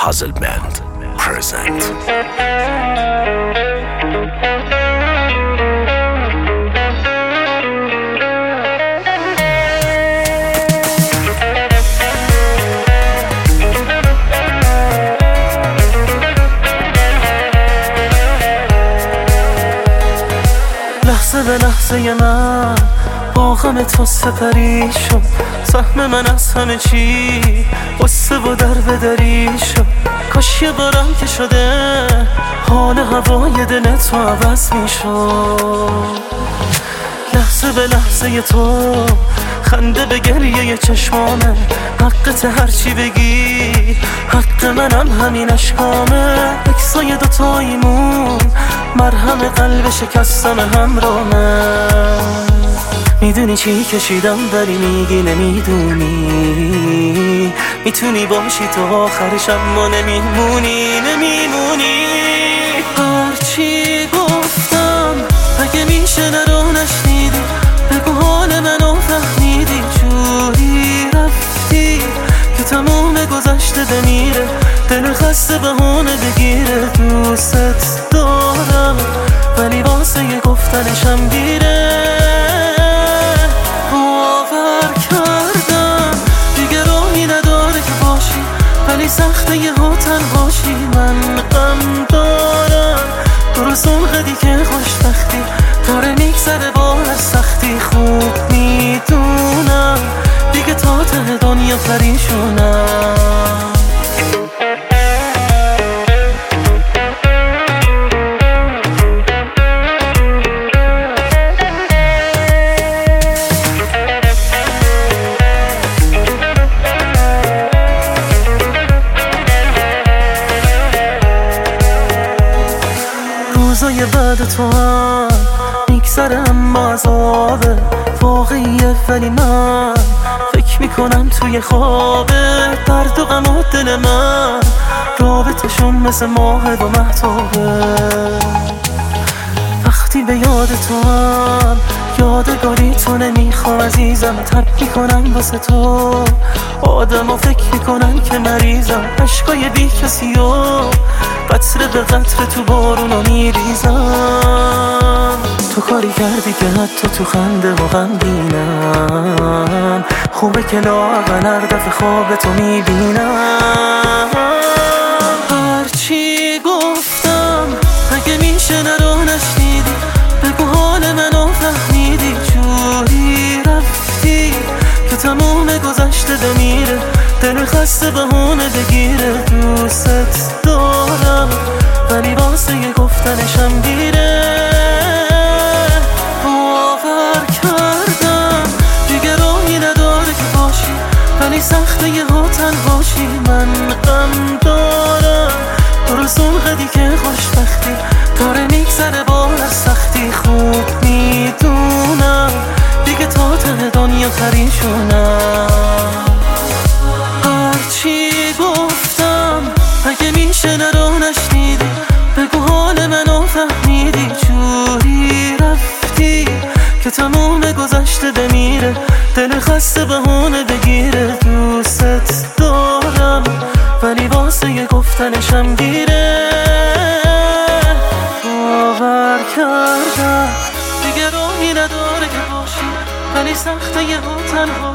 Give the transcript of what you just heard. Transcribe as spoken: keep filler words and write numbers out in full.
Puzzle Band present. لحظه به لحظه من با غم تو سپری شد، سهم من از همه چی قصه و در بدری شد. کاش یه بارم که شده حال هوای دل تو عوض می شد. لحظه به لحظه تو خنده به گریه چشمامه، حقت هرچی بگی حق منم همین اشکامه. اکسای دوتاییمون مرهم قلب شکستم همرامه. میدونی چی کشیدم ولی میگی نمیدونی، میتونی باشی تو آخرش اما نمیمونی نمیمونی. هرچی گفتم اگه میشه نرو نشنیدی، بگو حال منو فهمیدی. جوری رفتی که تموم گذشته بمیره، دل خسته بهونه بگیره. دوست دارم ولی واسه یه گفتنشم دیره. باور کردم دیگه راهی نداره که باشی، ولی سخته یه ها تنهاشی. من غم دارم درست اون قدی که خوشبختی داره میگذره با هر سختی. خوب میدونم دیگه تا ته دنیا پریشونم. روزای بعد تو هم میگذره اما عذابه واقعیه، ولی من فکر میکنم توی خوابه. درد و غم و دل من رابطشون مثل ماه و مهتابه. وقتی به یاد تو هم یادگاری تو نمیخوام عزیزم، تب میکنم واسه تو آدم ها فکر میکنن که مریضم. عشقای بی کسی و قطره به قطره تو بارونو میریزم. تو کاری کردی که حتی تو خنده و غمگینم. خوبه که لااقل هر دفعه خواب تو میبینم. هرچی گفتم اگه میشه نرو نشنیدی، بگو حال منو فهمیدی. جوری رفتی که تموم گذشته بمیره، دل خسته بهونه بگیره. دوست دارم ولی واسه یه گفتنشم دیره. باور کردم دیگه راهی نداره که باشی، ولی سخته یه ها تنهاشی. من غم دارم درست اون قدی که خوشبختی داره میگذره با هر سختی. خوب میدونم دیگه تا ته دنیا پریشونم. هرچی گفتم اگه میشه نرو نشنیدی، بگو حال منو فهمیدی. جوری رفتی که تموم گذشته بمیره، دل خسته بهونه بگیره. دوست دارم ولی واسه یه گفتنشم دیره. باور کردم دیگه راهی نداره که باشی، ولی سخته یه ها تنها